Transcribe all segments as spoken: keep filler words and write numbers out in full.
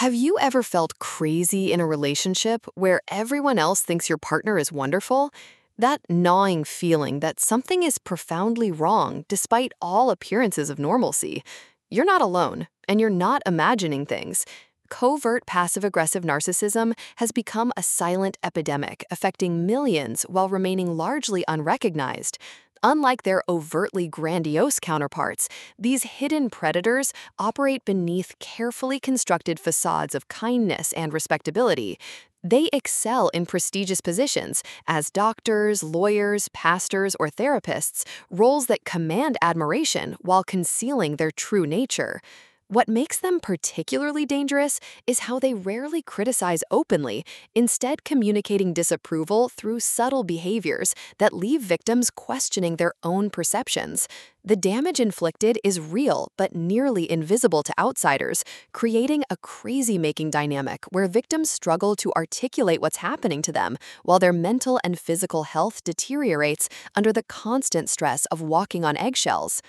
Have you ever felt crazy in a relationship where everyone else thinks your partner is wonderful? That gnawing feeling that something is profoundly wrong despite all appearances of normalcy. You're not alone, and you're not imagining things. Covert passive aggressive narcissism has become a silent epidemic affecting millions while remaining largely unrecognized. Unlike their overtly grandiose counterparts, these hidden predators operate beneath carefully constructed facades of kindness and respectability. They excel in prestigious positions as doctors, lawyers, pastors, or therapists, roles that command admiration while concealing their true nature. What makes them particularly dangerous is how they rarely criticize openly, instead communicating disapproval through subtle behaviors that leave victims questioning their own perceptions. The damage inflicted is real but nearly invisible to outsiders, creating a crazy-making dynamic where victims struggle to articulate what's happening to them, while their mental and physical health deteriorates under the constant stress of walking on eggshells.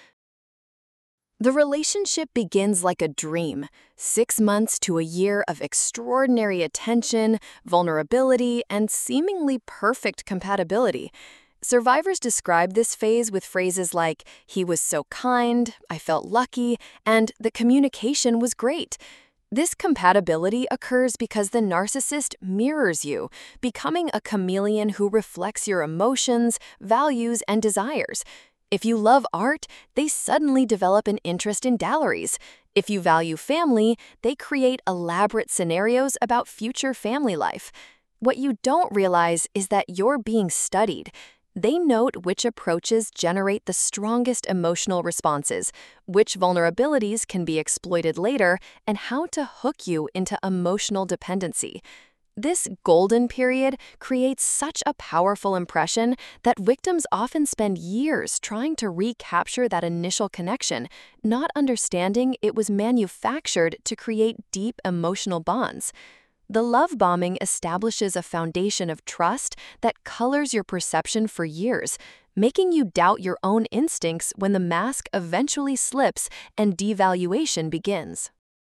The relationship begins like a dream, six months to a year of extraordinary attention, vulnerability, and seemingly perfect compatibility. Survivors describe this phase with phrases like, "He was so kind," "I felt lucky," and "the communication was great." This compatibility occurs because the narcissist mirrors you, becoming a chameleon who reflects your emotions, values, and desires. If you love art, they suddenly develop an interest in galleries. If you value family, they create elaborate scenarios about future family life. What you don't realize is that you're being studied. They note which approaches generate the strongest emotional responses, which vulnerabilities can be exploited later, and how to hook you into emotional dependency. This golden period creates such a powerful impression that victims often spend years trying to recapture that initial connection, not understanding it was manufactured to create deep emotional bonds. The love bombing establishes a foundation of trust that colors your perception for years, making you doubt your own instincts when the mask eventually slips and devaluation begins.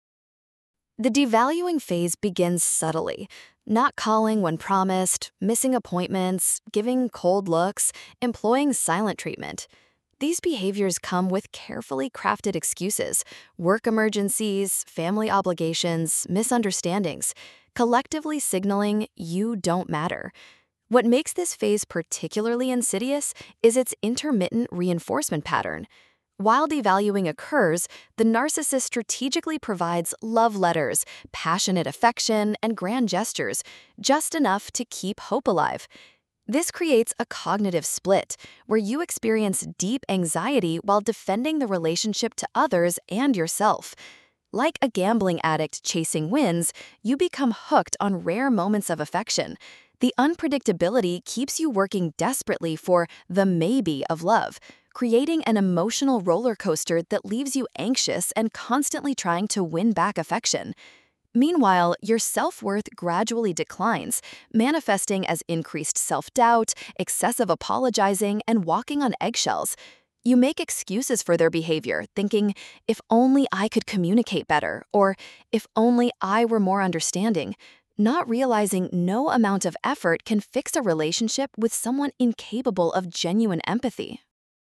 The devaluing phase begins subtly, not calling when promised, missing appointments, giving cold looks, employing silent treatment. These behaviors come with carefully crafted excuses, work emergencies, family obligations, misunderstandings, collectively signaling you don't matter. What makes this phase particularly insidious is its intermittent reinforcement pattern. While devaluing occurs, the narcissist strategically provides love letters, passionate affection, and grand gestures, just enough to keep hope alive. This creates a cognitive split, where you experience deep anxiety while defending the relationship to others and yourself. Like a gambling addict chasing wins, you become hooked on rare moments of affection. The unpredictability keeps you working desperately for the maybe of love, creating an emotional roller coaster that leaves you anxious and constantly trying to win back affection. Meanwhile, your self-worth gradually declines, manifesting as increased self-doubt, excessive apologizing, and walking on eggshells. You make excuses for their behavior, thinking, "If only I could communicate better," or "If only I were more understanding," not realizing no amount of effort can fix a relationship with someone incapable of genuine empathy.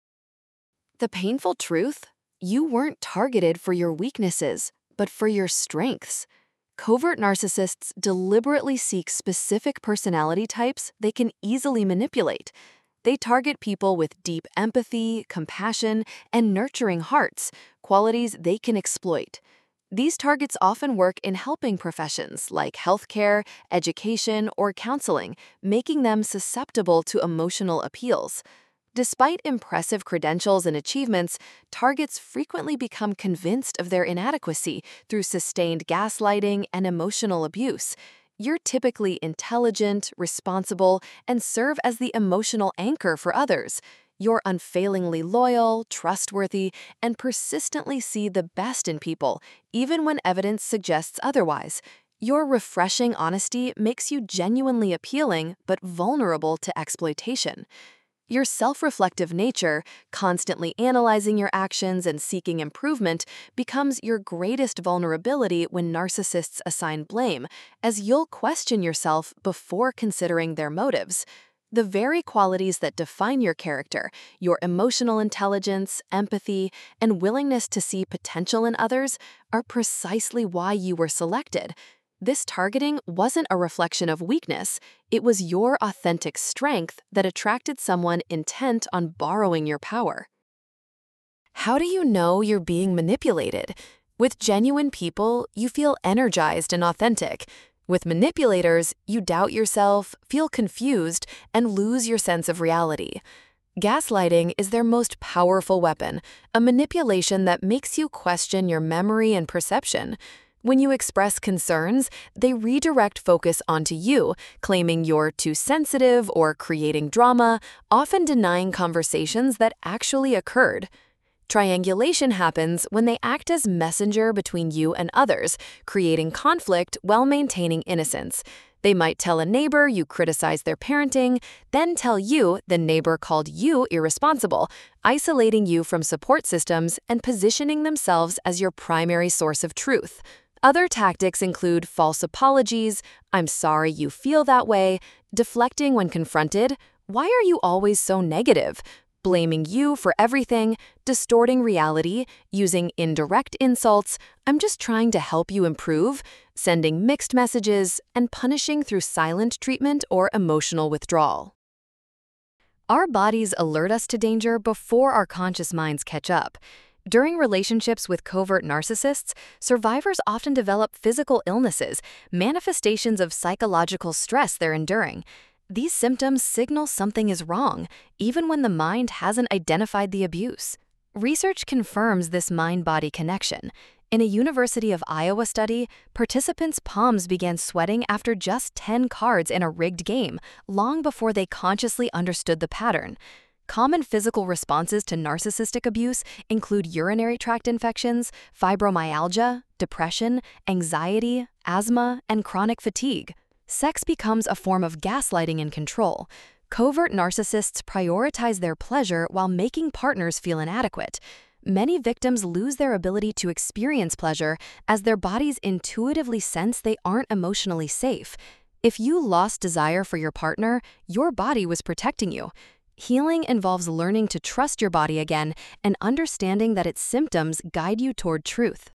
The painful truth? You weren't targeted for your weaknesses, but for your strengths. Covert narcissists deliberately seek specific personality types they can easily manipulate. They target people with deep empathy, compassion, and nurturing hearts, qualities they can exploit. These targets often work in helping professions like healthcare, education, or counseling, making them susceptible to emotional appeals. Despite impressive credentials and achievements, targets frequently become convinced of their inadequacy through sustained gaslighting and emotional abuse. You're typically intelligent, responsible, and serve as the emotional anchor for others. You're unfailingly loyal, trustworthy, and persistently see the best in people, even when evidence suggests otherwise. Your refreshing honesty makes you genuinely appealing but vulnerable to exploitation. Your self-reflective nature, constantly analyzing your actions and seeking improvement, becomes your greatest vulnerability when narcissists assign blame, as you'll question yourself before considering their motives. The very qualities that define your character, your emotional intelligence, empathy, and willingness to see potential in others, are precisely why you were selected. This targeting wasn't a reflection of weakness, it was your authentic strength that attracted someone intent on borrowing your power. How do you know you're being manipulated? With genuine people, you feel energized and authentic. With manipulators, you doubt yourself, feel confused, and lose your sense of reality. Gaslighting is their most powerful weapon, a manipulation that makes you question your memory and perception. When you express concerns, they redirect focus onto you, claiming you're too sensitive or creating drama, often denying conversations that actually occurred. Triangulation happens when they act as messenger between you and others, creating conflict while maintaining innocence. They might tell a neighbor you criticized their parenting, then tell you the neighbor called you irresponsible, isolating you from support systems and positioning themselves as your primary source of truth. Other tactics include false apologies, "I'm sorry you feel that way," deflecting when confronted, "Why are you always so negative?" blaming you for everything, distorting reality, using indirect insults, "I'm just trying to help you improve," sending mixed messages, and punishing through silent treatment or emotional withdrawal. Our bodies alert us to danger before our conscious minds catch up. During relationships with covert narcissists, survivors often develop physical illnesses, manifestations of psychological stress they're enduring. These symptoms signal something is wrong, even when the mind hasn't identified the abuse. Research confirms this mind-body connection. In a University of Iowa study, participants' palms began sweating after just ten cards in a rigged game, long before they consciously understood the pattern. Common physical responses to narcissistic abuse include urinary tract infections, fibromyalgia, depression, anxiety, asthma, and chronic fatigue. Sex becomes a form of gaslighting and control. Covert narcissists prioritize their pleasure while making partners feel inadequate. Many victims lose their ability to experience pleasure as their bodies intuitively sense they aren't emotionally safe. If you lost desire for your partner, your body was protecting you. Healing involves learning to trust your body again and understanding that its symptoms guide you toward truth.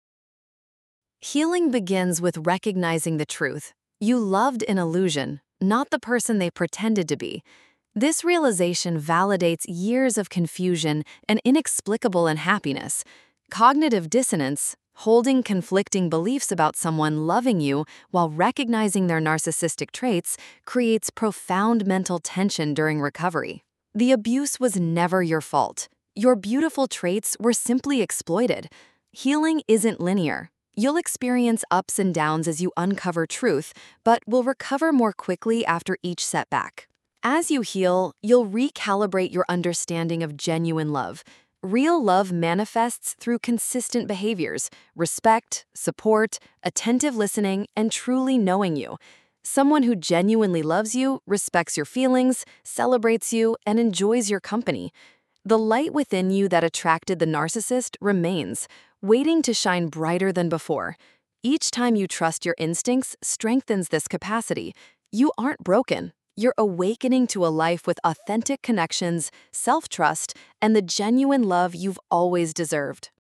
Healing begins with recognizing the truth. You loved an illusion, not the person they pretended to be. This realization validates years of confusion and inexplicable unhappiness. Cognitive dissonance, holding conflicting beliefs about someone loving you while recognizing their narcissistic traits, creates profound mental tension during recovery. The abuse was never your fault. Your beautiful traits were simply exploited. Healing isn't linear. You'll experience ups and downs as you uncover truth, but will recover more quickly after each setback. As you heal, you'll recalibrate your understanding of genuine love. Real love manifests through consistent behaviors, respect, support, attentive listening, and truly knowing you. Someone who genuinely loves you, respects your feelings, celebrates you, and enjoys your company. The light within you that attracted the narcissist remains, waiting to shine brighter than before. Each time you trust your instincts strengthens this capacity. You aren't broken. You're awakening to a life with authentic connections, self-trust, and the genuine love you've always deserved.